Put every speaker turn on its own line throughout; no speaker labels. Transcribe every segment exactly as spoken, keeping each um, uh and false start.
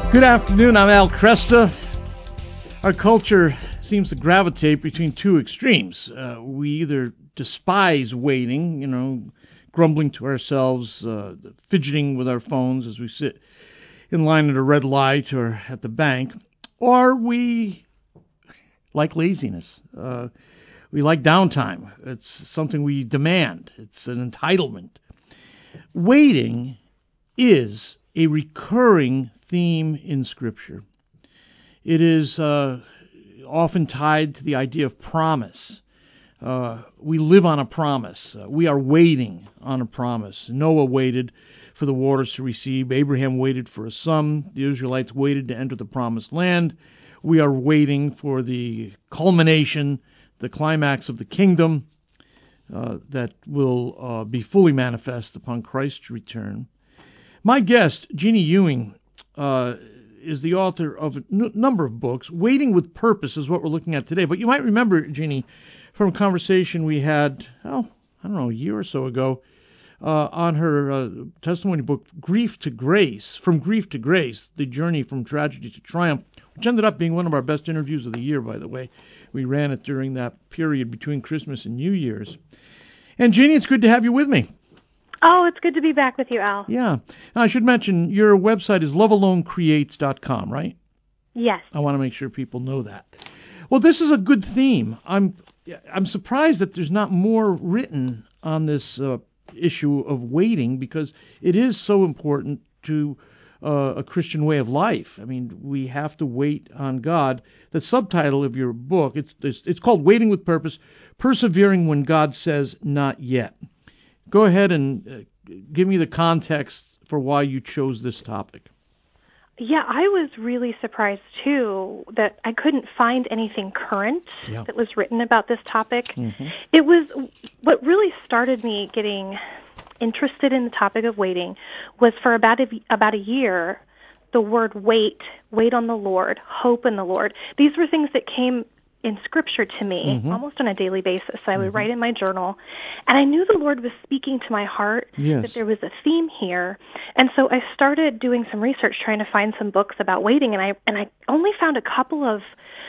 Good afternoon, I'm Al Cresta. Our culture seems to gravitate between two extremes. Uh, we either despise waiting, you know, grumbling to ourselves, uh, fidgeting with our phones as we sit in line at a red light or at the bank, or we like laziness. Uh, we like downtime. It's something we demand. It's an entitlement. Waiting is a recurring theme in Scripture. It is uh, often tied to the idea of promise. Uh, we live on a promise. Uh, we are waiting on a promise. Noah waited for the waters to recede. Abraham waited for a son. The Israelites waited to enter the promised land. We are waiting for the culmination, the climax of the kingdom uh, that will uh, be fully manifest upon Christ's return. My guest, Jeannie Ewing, uh, is the author of a n- number of books. Waiting with Purpose is what we're looking at today. But you might remember, Jeannie, from a conversation we had, oh, I don't know, a year or so ago, uh, on her uh, testimony book, Grief to Grace, From Grief to Grace, The Journey from Tragedy to Triumph, which ended up being one of our best interviews of the year, by the way. We ran it during that period between Christmas and New Year's. And, Jeannie, it's good to have you with me.
Oh, it's good to be back with you, Al.
Yeah. Now, I should mention, your website is love alone creates dot com, right?
Yes.
I want to make sure people know that. Well, this is a good theme. I'm I'm surprised that there's not more written on this uh, issue of waiting, because it is so important to uh, a Christian way of life. I mean, we have to wait on God. The subtitle of your book, it's it's, it's called Waiting with Purpose, Persevering When God Says Not Yet. Go ahead and uh, give me the context for why you chose this topic.
Yeah, I was really surprised, too, that I couldn't find anything current yeah. that was written about this topic. Mm-hmm. It was what really started me getting interested in the topic of waiting was for about a, about a year, the word wait, wait on the Lord, hope in the Lord. These were things that came in Scripture to me mm-hmm. almost on a daily basis. I would mm-hmm. write in my journal, and I knew the Lord was speaking to my heart,
yes.
that there was a theme here. And so I started doing some research, trying to find some books about waiting, and I and I only found a couple of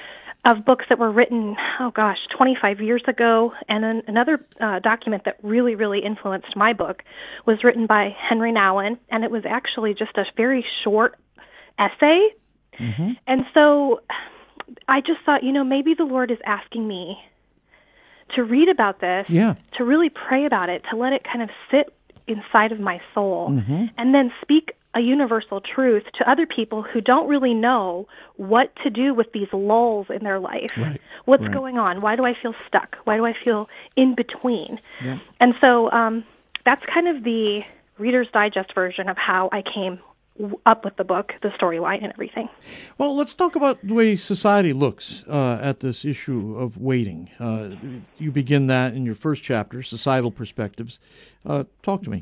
of books that were written, oh gosh, twenty-five years ago. And then another uh, document that really, really influenced my book was written by Henry Nouwen, and it was actually just a very short essay.
Mm-hmm.
And so I just thought, you know, maybe the Lord is asking me to read about this,
yeah.
to really pray about it, to let it kind of sit inside of my soul,
mm-hmm.
and then speak a universal truth to other people who don't really know what to do with these lulls in their life.
Right.
What's
right.
going on? Why do I feel stuck? Why do I feel in between?
Yeah.
And so um, that's kind of the Reader's Digest version of how I came up with the book, the storyline, and everything.
Well, let's talk about the way society looks uh, at this issue of waiting. Uh, you begin that in your first chapter, Societal Perspectives. Uh, talk to me.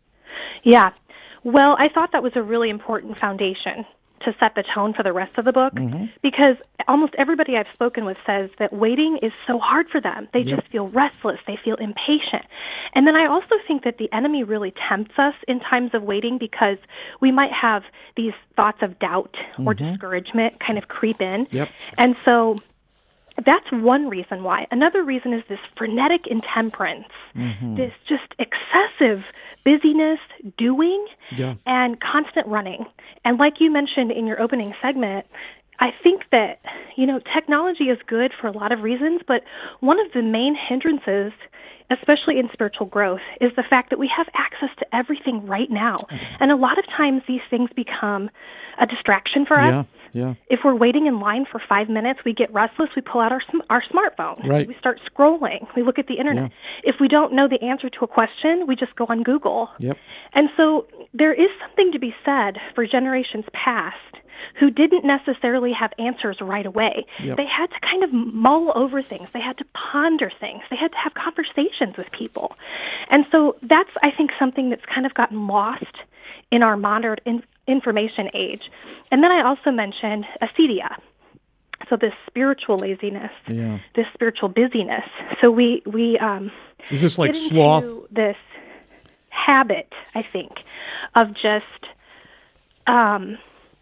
Yeah. Well, I thought that was a really important foundation to set the tone for the rest of the book,
mm-hmm.
because almost everybody I've spoken with says that waiting is so hard for them. They
yep.
just feel restless. They feel impatient. And then I also think that the enemy really tempts us in times of waiting, because we might have these thoughts of doubt or
mm-hmm.
discouragement kind of creep in.
Yep.
And so that's one reason why. Another reason is this frenetic intemperance,
mm-hmm.
this just excessive busyness, doing,
yeah.
and constant running. And like you mentioned in your opening segment, I think that, you know, technology is good for a lot of reasons, but one of the main hindrances, especially in spiritual growth, is the fact that we have access to everything right now. And a lot of times these things become a distraction for us.
Yeah. Yeah.
If we're waiting in line for five minutes, we get restless, we pull out our our smartphone.
Right.
We start scrolling. We look at the internet.
Yeah.
If we don't know the answer to a question, we just go on Google.
Yep.
And so there is something to be said for generations past who didn't necessarily have answers right away.
Yep.
They had to kind of mull over things. They had to ponder things. They had to have conversations with people. And so that's, I think, something that's kind of gotten lost in our modern in- information age. And then I also mentioned acedia. So this spiritual laziness,
yeah.
this spiritual busyness. So we, we um,
is this like
get into
sloth?
This habit, I think, of just um,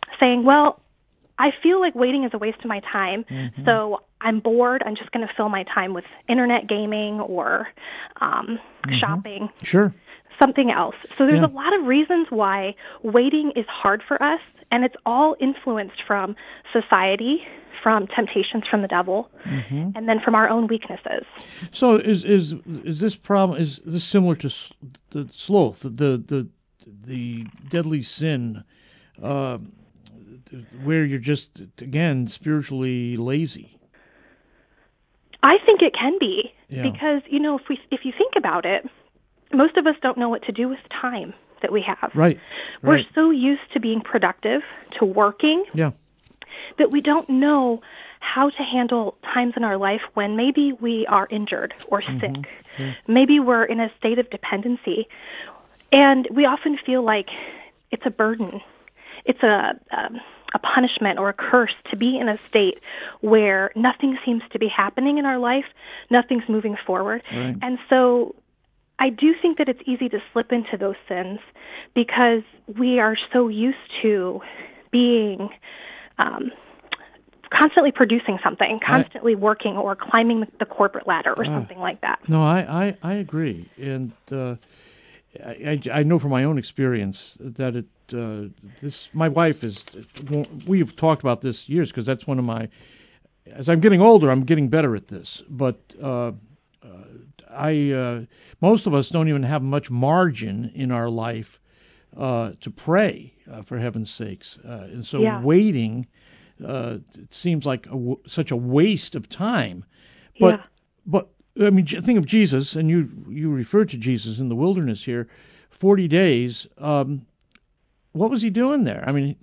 saying, well, I feel like waiting is a waste of my time,
mm-hmm.
so I'm bored. I'm just going to fill my time with internet gaming or um,
mm-hmm.
shopping.
Sure.
Something else. So there's
Yeah.
a lot of reasons why waiting is hard for us, and it's all influenced from society, from temptations from the devil,
mm-hmm.
and then from our own weaknesses.
So is is is this problem is this similar to s- the sloth, the the the deadly sin, uh, where you're just again spiritually lazy?
I think it can be
Yeah.
because you know if we if you think about it, most of us don't know what to do with time that we have.
Right.
We're
right.
so used to being productive, to working,
Yeah.
that we don't know how to handle times in our life when maybe we are injured or sick.
Mm-hmm. Yeah.
Maybe we're in a state of dependency. And we often feel like it's a burden. It's a, um, a punishment or a curse to be in a state where nothing seems to be happening in our life, nothing's moving forward.
Right.
And so I do think that it's easy to slip into those sins because we are so used to being um, constantly producing something, constantly I, working or climbing the corporate ladder or uh, something like that.
No, I, I, I agree. And uh, I, I know from my own experience that it, uh, this, my wife is, we've talked about this years because that's one of my, as I'm getting older, I'm getting better at this. But uh, uh, I, uh, most of us don't even have much margin in our life uh, to pray, uh, for heaven's sakes. Uh, and so
yeah.
waiting, uh, it seems like a w- such a waste of time. But,
yeah.
but I mean, think of Jesus, and you you referred to Jesus in the wilderness here, forty days. Um, what was he doing there? I mean,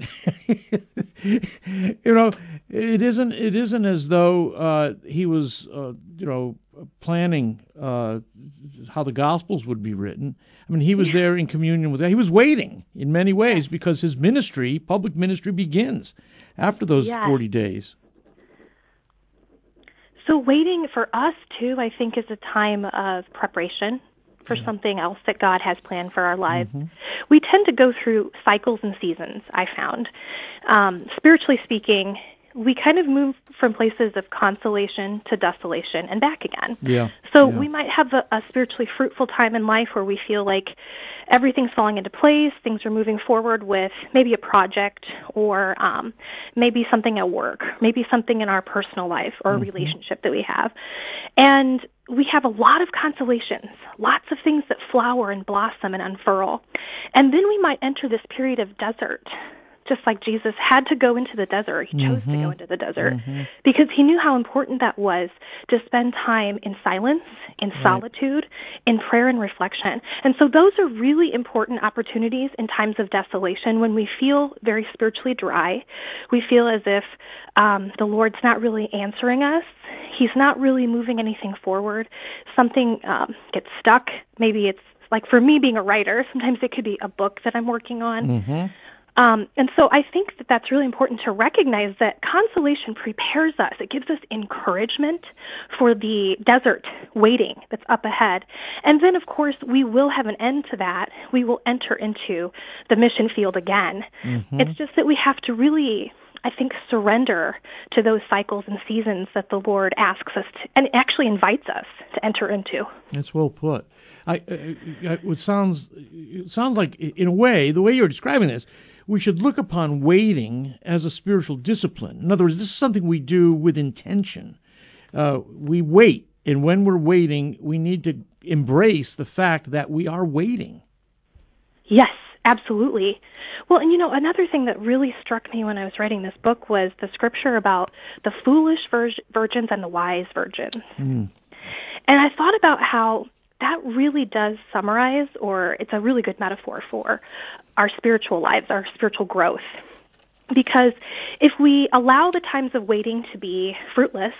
you know, it isn't it isn't as though uh, he was, uh, you know, planning uh, how the Gospels would be written. I mean, he was
yeah.
there in communion with God. He was waiting in many ways because his ministry, public ministry, begins after those
yes.
forty days.
So waiting for us, too, I think is a time of preparation for yeah. something else that God has planned for our lives.
Mm-hmm.
We tend to go through cycles and seasons, I found. Um, spiritually speaking, we kind of move from places of consolation to desolation and back again.
Yeah.
So
yeah.
we might have a, a spiritually fruitful time in life where we feel like everything's falling into place, things are moving forward with maybe a project or um, maybe something at work, maybe something in our personal life or a
mm-hmm.
relationship that we have. And we have a lot of consolations, lots of things that flower and blossom and unfurl. And then we might enter this period of desert, just like Jesus had to go into the desert. He chose
mm-hmm.
to go into the desert
mm-hmm.
because he knew how important that was to spend time in silence, in
right.
solitude, in prayer and reflection. And so those are really important opportunities in times of desolation when we feel very spiritually dry. We feel as if um, the Lord's not really answering us. He's not really moving anything forward. Something um, gets stuck. Maybe it's like for me being a writer, sometimes it could be a book that I'm working on.
Mm-hmm.
Um, and so I think that that's really important to recognize that consolation prepares us. It gives us encouragement for the desert waiting that's up ahead. And then, of course, we will have an end to that. We will enter into the mission field again.
Mm-hmm.
It's just that we have to really, I think, surrender to those cycles and seasons that the Lord asks us to, and actually invites us to enter into.
That's well put. I, I, I, it sounds it sounds like, in a way, the way you're describing this, we should look upon waiting as a spiritual discipline. In other words, this is something we do with intention. Uh, we wait, and when we're waiting, we need to embrace the fact that we are waiting.
Yes, absolutely. Well, and you know, another thing that really struck me when I was writing this book was the scripture about the foolish vir- virgins and the wise virgins.
Mm.
And I thought about how that really does summarize, or it's a really good metaphor for our spiritual lives, our spiritual growth. Because if we allow the times of waiting to be fruitless,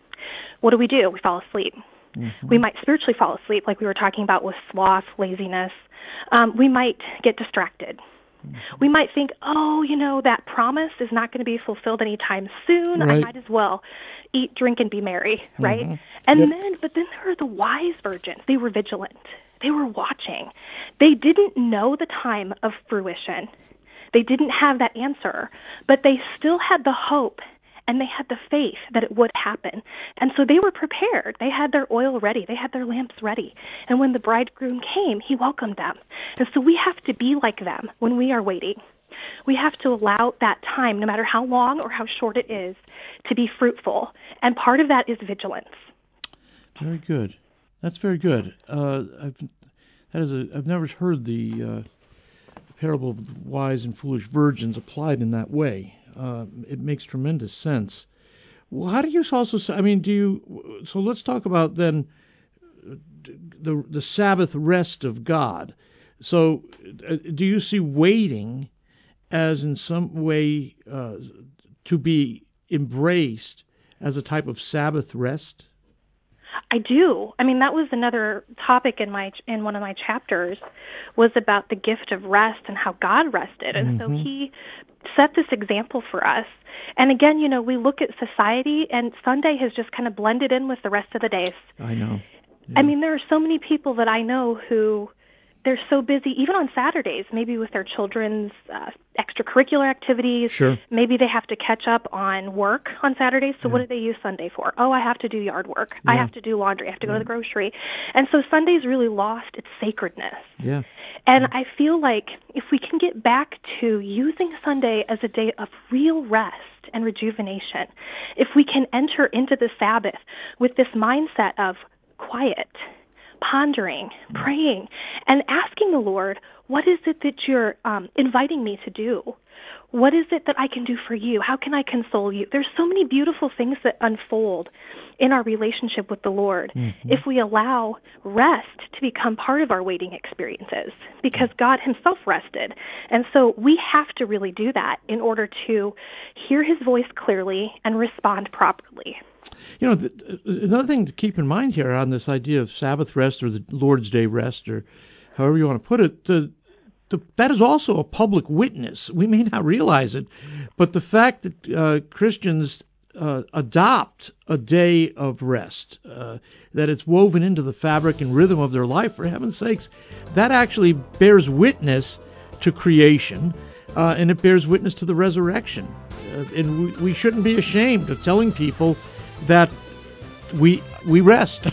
what do we do? We fall asleep. Mm-hmm. We might spiritually fall asleep, like we were talking about with sloth, laziness. Um, we might get distracted. Mm-hmm. We might think, oh, you know, that promise is not going to be fulfilled anytime soon.
Right.
I might as well eat, drink, and be merry, right?
Mm-hmm.
And
yep.
then, but then there are the wise virgins. They were vigilant. They were watching. They didn't know the time of fruition. They didn't have that answer, but they still had the hope and they had the faith that it would happen. And so they were prepared. They had their oil ready. They had their lamps ready. And when the bridegroom came, he welcomed them. And so we have to be like them when we are waiting. We have to allow that time, no matter how long or how short it is, to be fruitful. And part of that is vigilance.
Very good. That's very good. Uh, I've, that is a, I've never heard the, uh, the parable of the wise and foolish virgins applied in that way. Uh, it makes tremendous sense. Well, how do you also say, I mean, do you, so let's talk about then the the Sabbath rest of God. So uh, do you see waiting as in some way uh, to be embraced as a type of Sabbath rest?
I do. I mean, that was another topic in my in one of my chapters, was about the gift of rest and how God rested. And mm-hmm. so he set this example for us. And again, you know, we look at society, and Sunday has just kind of blended in with the rest of the days.
I know. Yeah.
I mean, there are so many people that I know who they're so busy, even on Saturdays, maybe with their children's uh, extracurricular activities.
Sure.
Maybe they have to catch up on work on Saturdays. So yeah. what do they use Sunday for? Oh, I have to do yard work. Yeah. I have to do laundry. I have to yeah. go to the grocery. And so Sunday's really lost its sacredness.
Yeah.
And I feel like if we can get back to using Sunday as a day of real rest and rejuvenation, if we can enter into the Sabbath with this mindset of quiet, pondering, praying, and asking the Lord, what is it that you're um, inviting me to do? What is it that I can do for you? How can I console you? There's so many beautiful things that unfold in our relationship with the Lord mm-hmm. if we allow rest to become part of our waiting experiences, because God himself rested. And so we have to really do that in order to hear his voice clearly and respond properly.
You know, th- another thing to keep in mind here on this idea of Sabbath rest or the Lord's Day rest, or however you want to put it, the, the, that is also a public witness. We may not realize it, but the fact that uh, Christians uh, adopt a day of rest, uh, that it's woven into the fabric and rhythm of their life, for heaven's sakes, that actually bears witness to creation, uh, and it bears witness to the resurrection. Uh, and we, we shouldn't be ashamed of telling people that we we rest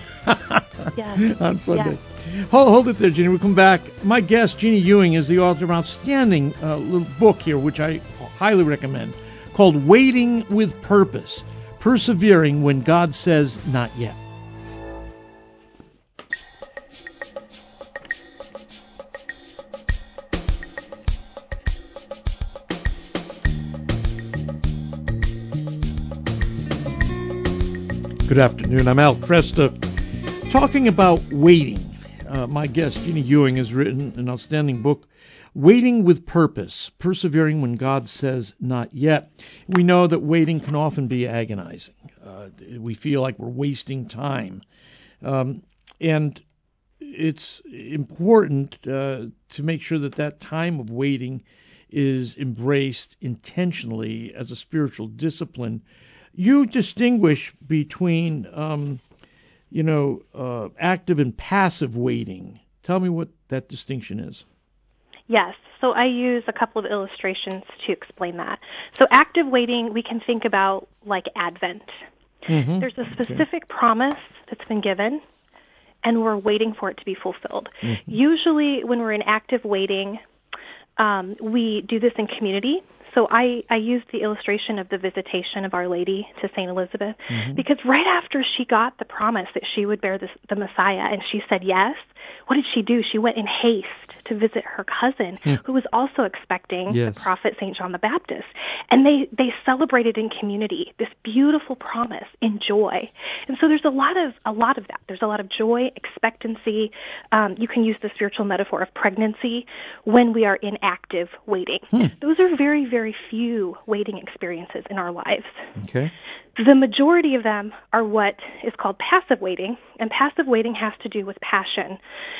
yes.
on Sunday.
Yes.
Hold, hold it there, Jeannie. We'll come back. My guest, Jeannie Ewing, is the author of an outstanding uh, little book here, which I highly recommend, called Waiting with Purpose, Persevering When God Says Not Yet. Good afternoon. I'm Al Kresta, talking about waiting. Uh, my guest, Jeannie Ewing, has written an outstanding book, Waiting with Purpose, Persevering When God Says Not Yet. We know that waiting can often be agonizing. Uh, we feel like we're wasting time. Um, and it's important uh, to make sure that that time of waiting is embraced intentionally as a spiritual discipline. You distinguish between, um, you know, uh, active and passive waiting. Tell me what that distinction is.
Yes. So I use a couple of illustrations to explain that. So active waiting, we can think about like Advent. Mm-hmm. There's a specific okay. promise that's been given, and we're waiting for it to be fulfilled. Mm-hmm. Usually when we're in active waiting, um, we do this in community. So I, I used the illustration of the visitation of Our Lady to Saint Elizabeth, mm-hmm. because right after she got the promise that she would bear this, the Messiah, and she said yes, what did she do? She went in haste to visit her cousin, mm. who was also expecting yes. the prophet Saint John the Baptist. And they, they celebrated in community this beautiful promise in joy. And so there's a lot of a lot of that. There's a lot of joy, expectancy. Um, you can use the spiritual metaphor of pregnancy when we are in active waiting. Mm. Those are very, very few waiting experiences in our lives.
Okay.
The majority of them are what is called passive waiting, and passive waiting has to do with passion.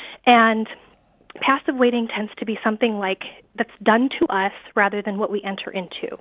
And passive waiting tends to be something like that's done to us rather than what we enter into.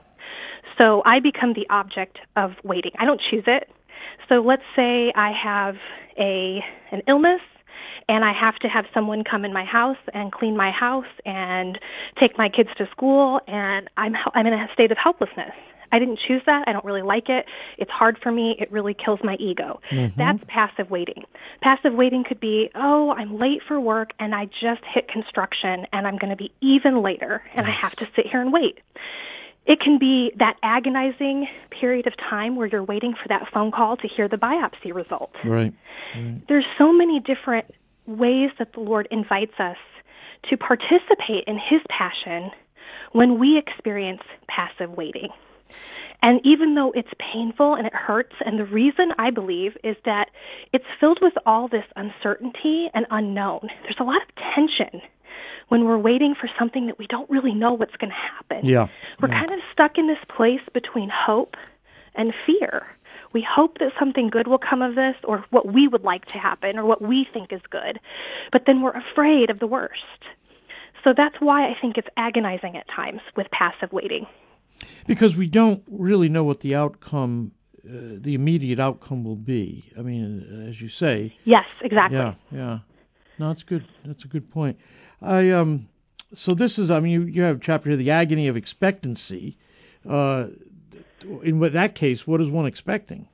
So I become the object of waiting. I don't choose it. So let's say I have a an illness, and I have to have someone come in my house and clean my house and take my kids to school, and I'm I'm in a state of helplessness. I didn't choose that. I don't really like it. It's hard for me. It really kills my ego. Mm-hmm. That's passive waiting. Passive waiting could be, oh, I'm late for work and I just hit construction and I'm going to be even later and yes. I have to sit here and wait. It can be that agonizing period of time where you're waiting for that phone call to hear the biopsy result.
Right. right.
There's so many different ways that the Lord invites us to participate in His passion when we experience passive waiting. And even though it's painful and it hurts, and the reason I believe is that it's filled with all this uncertainty and unknown. There's a lot of tension when we're waiting for something that we don't really know what's going to happen.
Yeah.
We're
yeah.
kind of stuck in this place between hope and fear. We hope that something good will come of this, or what we would like to happen, or what we think is good. But then we're afraid of the worst. So that's why I think it's agonizing at times with passive waiting.
Because we don't really know what the outcome, uh, the immediate outcome will be. I mean, as you say.
Yes, exactly.
Yeah, yeah. No, that's good. That's a good point. I um. So this is, I mean, you, you have a chapter here, the agony of expectancy. Uh, in that case, what is one expecting?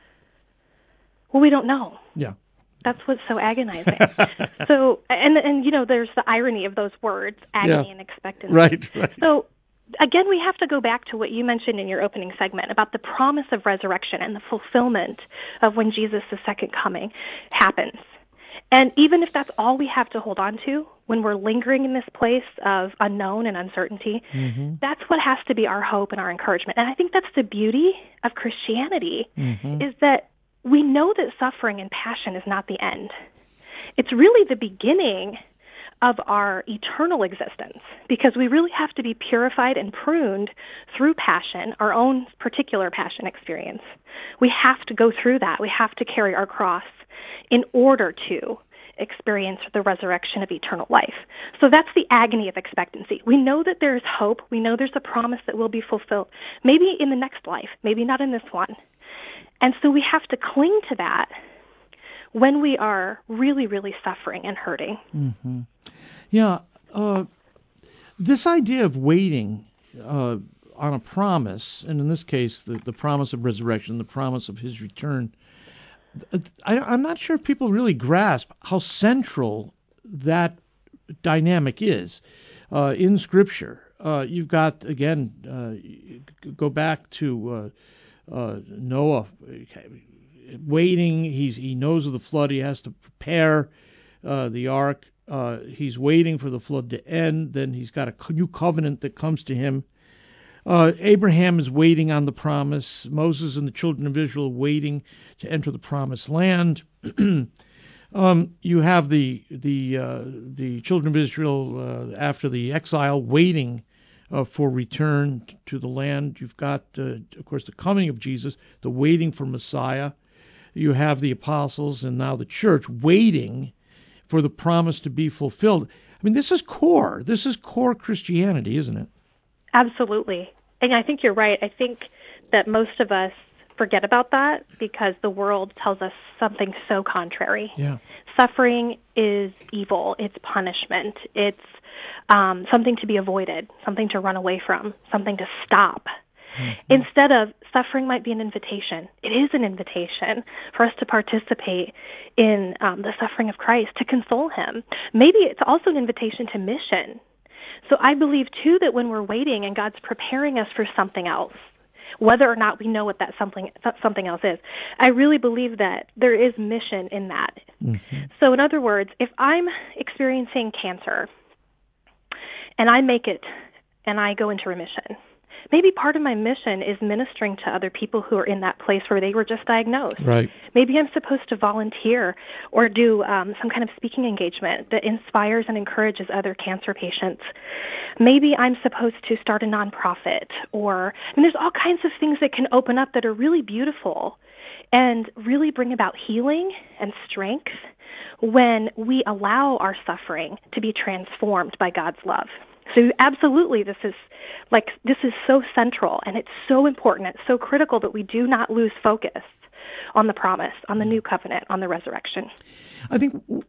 Well, we don't know.
Yeah.
That's what's so agonizing. so, and and you know, there's the irony of those words, agony
yeah.
and expectancy.
Right, right.
So. Again, we have to go back to what you mentioned in your opening segment about the promise of resurrection and the fulfillment of when Jesus' second coming happens. And even if that's all we have to hold on to when we're lingering in this place of unknown and uncertainty, mm-hmm. that's what has to be our hope and our encouragement. And I think that's the beauty of Christianity, mm-hmm. is that we know that suffering and passion is not the end. It's really the beginning of our eternal existence, because we really have to be purified and pruned through passion, our own particular passion experience. We have to go through that. We have to carry our cross in order to experience the resurrection of eternal life. So that's the agony of expectancy. We know that there is hope. We know there's a promise that will be fulfilled, maybe in the next life, maybe not in this one. And so we have to cling to that when we are really, really suffering and hurting.
Mm-hmm. Yeah, uh, this idea of waiting uh, on a promise, and in this case, the, the promise of resurrection, the promise of His return, I, I'm not sure if people really grasp how central that dynamic is uh, in Scripture. Uh, you've got, again, uh, go back to uh, uh, Noah. Waiting, he's, he knows of the flood. He has to prepare uh, the ark. Uh, he's waiting for the flood to end. Then he's got a new covenant that comes to him. Uh, Abraham is waiting on the promise. Moses and the children of Israel waiting to enter the promised land. um, you have the the uh, the children of Israel uh, after the exile waiting uh, for return to the land. You've got, uh, of course, the coming of Jesus, the waiting for Messiah. You have the apostles and now the church waiting for the promise to be fulfilled. I mean, this is core. This is core Christianity, isn't it?
Absolutely. And I think you're right. I think that most of us forget about that because the world tells us something so contrary.
Yeah.
Suffering is evil. It's punishment. It's um, something to be avoided, something to run away from, something to stop. Mm-hmm. Instead of suffering might be an invitation. It is an invitation for us to participate in um, the suffering of Christ, to console Him. Maybe it's also an invitation to mission. So I believe, too, that when we're waiting and God's preparing us for something else, whether or not we know what that something something else is, I really believe that there is mission in that. Mm-hmm. So in other words, if I'm experiencing cancer and I make it and I go into remission, maybe part of my mission is ministering to other people who are in that place where they were just diagnosed.
Right.
Maybe I'm supposed to volunteer or do um, some kind of speaking engagement that inspires and encourages other cancer patients. Maybe I'm supposed to start a nonprofit, or I mean, there's all kinds of things that can open up that are really beautiful and really bring about healing and strength when we allow our suffering to be transformed by God's love. So absolutely, this is like this is so central, and it's so important. It's so critical that we do not lose focus on the promise, on the new covenant, on the resurrection.
I think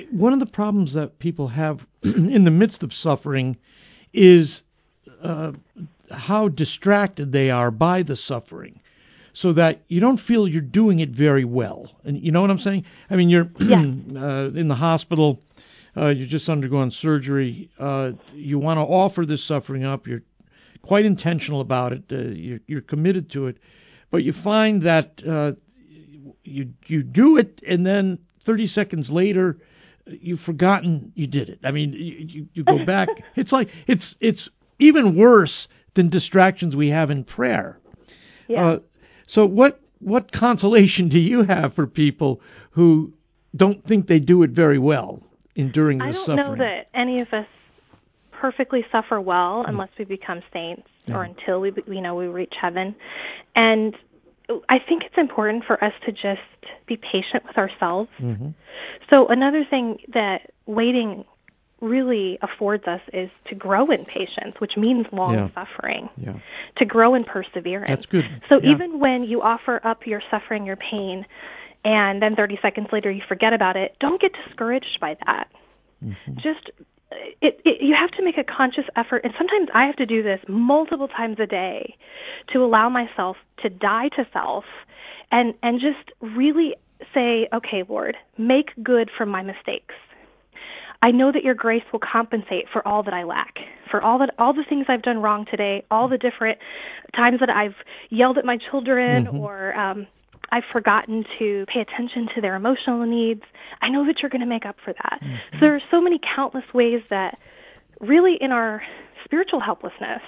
one of the problems that people have in the midst of suffering is uh, how distracted they are by the suffering, so that you don't feel you're doing it very well. And you know what I'm saying? I mean, you're
yeah.
uh, in the hospital, uh, you're just undergoing surgery. Uh, you want to offer this suffering up. You're quite intentional about it. Uh, you're, you're committed to it, but you find that uh, you you do it, and then thirty seconds later, you've forgotten you did it. I mean, you, you go back. It's like it's it's even worse than distractions we have in prayer.
Yeah.
Uh, so what what consolation do you have for people who don't think they do it very well enduring this suffering?
I don't know that any of us perfectly suffer well unless we become saints
Yeah.
or until we you know we reach heaven. And I think it's important for us to just be patient with ourselves.
Mm-hmm.
So another thing that waiting really affords us is to grow in patience, which means long
Yeah.
suffering,
Yeah.
to grow in perseverance.
That's good.
So
Yeah.
even when you offer up your suffering, your pain, and then thirty seconds later you forget about it, don't get discouraged by that.
Mm-hmm.
Just It, it, you have to make a conscious effort, and sometimes I have to do this multiple times a day to allow myself to die to self and, and just really say, okay, Lord, make good from my mistakes. I know that your grace will compensate for all that I lack, for all that all the things I've done wrong today, all the different times that I've yelled at my children
Mm-hmm.
or um, I've forgotten to pay attention to their emotional needs. I know that you're going to make up for that.
Mm-hmm.
So there are so many countless ways that really in our spiritual helplessness,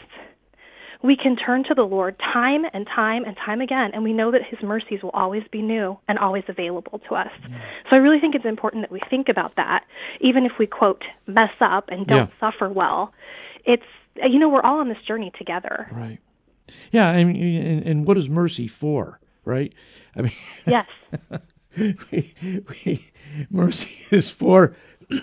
we can turn to the Lord time and time and time again, and we know that his mercies will always be new and always available to us. Mm-hmm. So I really think it's important that we think about that, even if we, quote, mess up and don't
Yeah.
suffer well. It's, you know, we're all on this journey together.
Right. Yeah, I mean, and, and what is mercy for, right? I mean,
yes.
we, we, mercy is for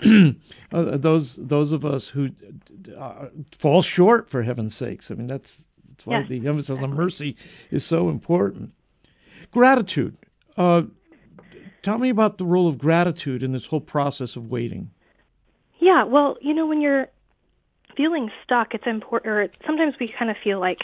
uh, those those of us who uh, fall short, for heaven's sakes. I mean, that's, that's why
yes,
the emphasis
exactly.
on mercy is so important. Gratitude. Uh, tell me about the role of gratitude in this whole process of waiting.
Yeah, well, you know, when you're feeling stuck, it's important, or sometimes we kind of feel like,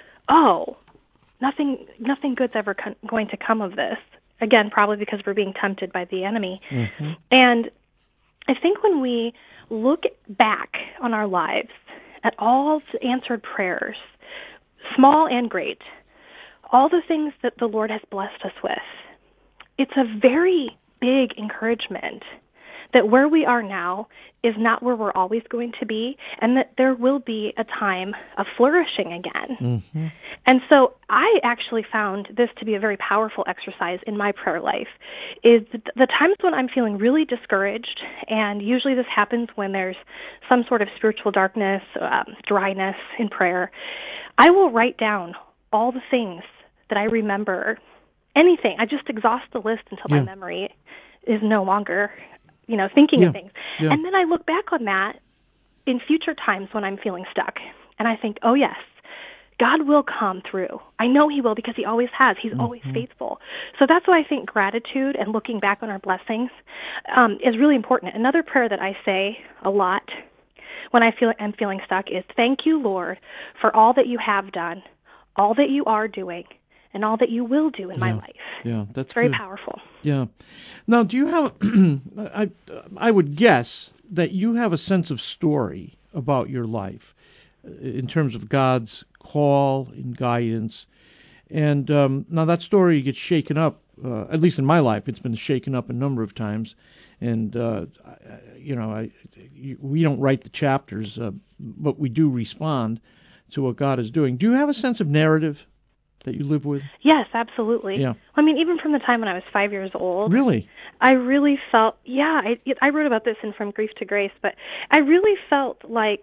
oh, nothing nothing good's ever con- going to come of this. Again, probably because we're being tempted by the enemy.
Mm-hmm.
And I think when we look back on our lives at all the answered prayers, small and great, all the things that the Lord has blessed us with, it's a very big encouragement that where we are now is not where we're always going to be, and that there will be a time of flourishing again.
Mm-hmm.
And so I actually found this to be a very powerful exercise in my prayer life, is the times when I'm feeling really discouraged, and usually this happens when there's some sort of spiritual darkness, um, dryness in prayer, I will write down all the things that I remember, anything. I just exhaust the list until
Yeah.
my memory is no longer, you know, thinking
Yeah.
of things.
Yeah.
And then I look back on that in future times when I'm feeling stuck, and I think, oh, yes, God will come through. I know he will because he always has. He's
Mm-hmm.
always faithful. So that's why I think gratitude and looking back on our blessings um, is really important. Another prayer that I say a lot when I feel I'm feeling stuck is, thank you, Lord, for all that you have done, all that you are doing, and all that you will do in
yeah.
my life.
Yeah, that's
it's very
good.
powerful.
Yeah. Now, do you have? I I would guess that you have a sense of story about your life in terms of God's call and guidance. And um, now that story gets shaken up. Uh, at least in my life, it's been shaken up a number of times. And uh, I, you know, I, we don't write the chapters, uh, but we do respond to what God is doing. Do you have a sense of narrative that you live with?
Yes, absolutely.
Yeah.
I mean, even from the time when I was five years old.
Really?
I really felt, yeah, I, I wrote about this in From Grief to Grace, but I really felt like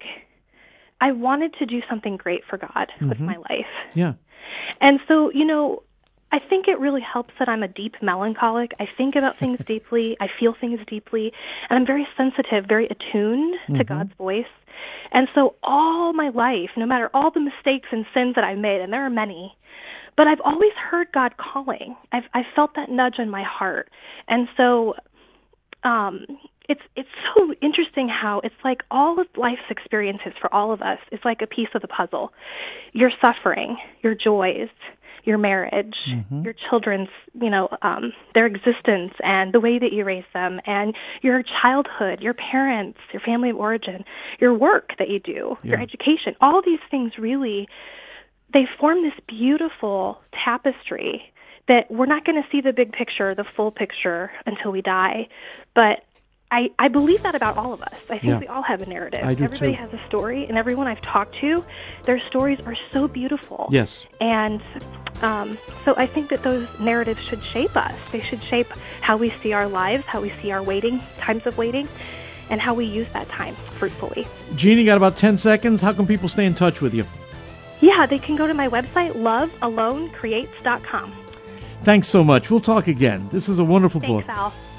I wanted to do something great for God mm-hmm. with my life.
Yeah.
And so, you know, I think it really helps that I'm a deep melancholic. I think about things deeply. I feel things deeply. And I'm very sensitive, very attuned mm-hmm. to God's voice. And so all my life, no matter all the mistakes and sins that I've made, and there are many, but I've always heard God calling. I've I felt that nudge in my heart. And so um, it's it's so interesting how it's like all of life's experiences for all of us is like a piece of the puzzle. Your suffering, your joys, your marriage, mm-hmm. your children's, you know, um, their existence and the way that you raise them, and your childhood, your parents, your family of origin, your work that you do, yeah. your education, all these things really, they form this beautiful tapestry that we're not going to see the big picture, the full picture until we die. But I, I believe that about all of us. I think yeah. we all have a narrative.
I do
Everybody
too.
has a story, and everyone I've talked to, their stories are so beautiful.
Yes.
And um, so I think that those narratives should shape us. They should shape how we see our lives, how we see our waiting, times of waiting, and how we use that time fruitfully.
Jeannie, got about ten seconds. How can people stay in touch with you?
Yeah, they can go to my website, love alone creates dot com.
Thanks so much. We'll talk again. This is a wonderful
Thanks,
book.
Al.